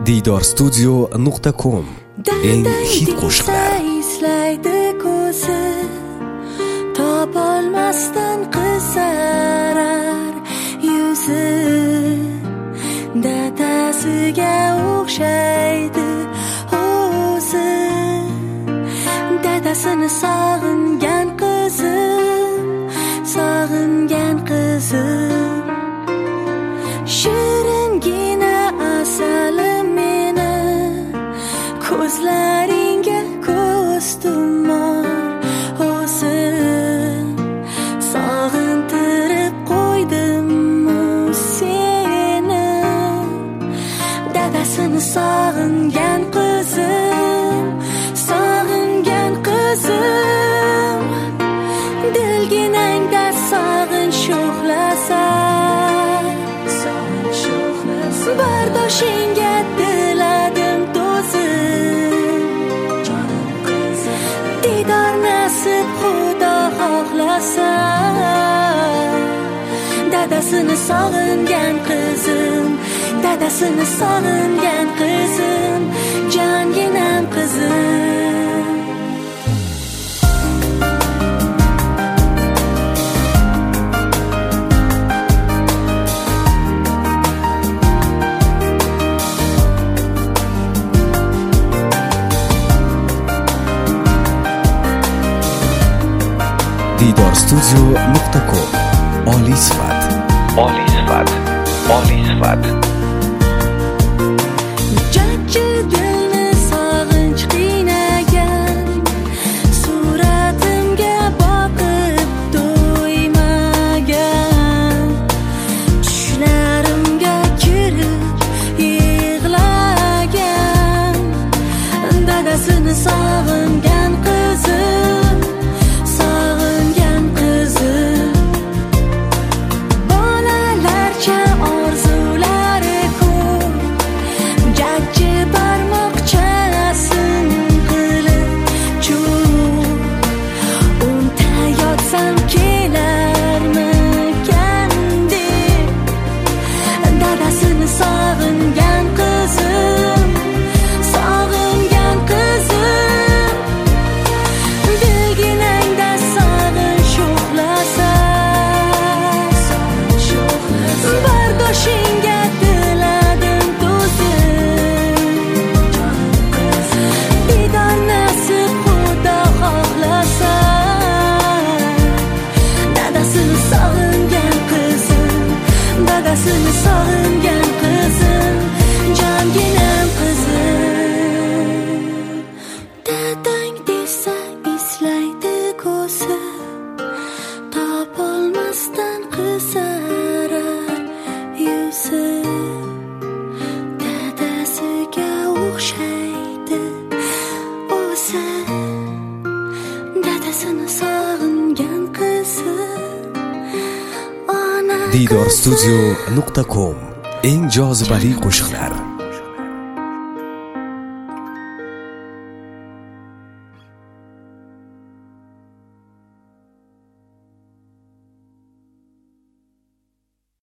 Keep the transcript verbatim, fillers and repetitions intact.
diydor studio nuqta com eng hit qo'shiqlar. Eslaydi ko'zi, topolmasdan qizarar yuzi, dadasiga o'xshaydi o'zi, dadasini sog'ingan qizim, sog'ingan qizim. Shiringina asalim meni, ko'zlaringga ko'z tumor o'zim, sog'intirib qo'ydim-mu seni, dadasini sog'ingan qizim, sog'ingan qizim. Dilginangda sog'inch sho'xlasa, bardoshingga diladim to'zim, diydor nasib xudo xohlasa, dadasini sog'ingan qizim, dadasini sog'ingan qizim, jonginam qizim. diydor studio nuqta com oliy sifat, oliy sifat, oliy sifat. Jajji dilni sog'inch qiynagan, suratimga boqib to'ymagan, tushlarimga kirib yig'lagan, dadasini sog'ingan qizim, sog'ingan qizim. Bolalarcha orzulari ko'p, jajji barmoqchasin qilib cho'p, o'nta yotsam kelarmikan deb, dadasini sog'ingan qizim, sog'ingan qizim. Dilginangda sog'inch sho'xlasa, bardoshingga diladim to'zim, diydor nasib xudo xohlasa, dadasini sog'ingan qizim, dadasini sog'ingan qizim, jonginam qizim. Dadang desa eslaydi ko'zi, topolmasdan qizarar yuzi, dadasiga o'xshaydi o'zi, dadasini sog'ingan qizim, ona diydor studio nuqta com eng jozibali qo'shiqlar.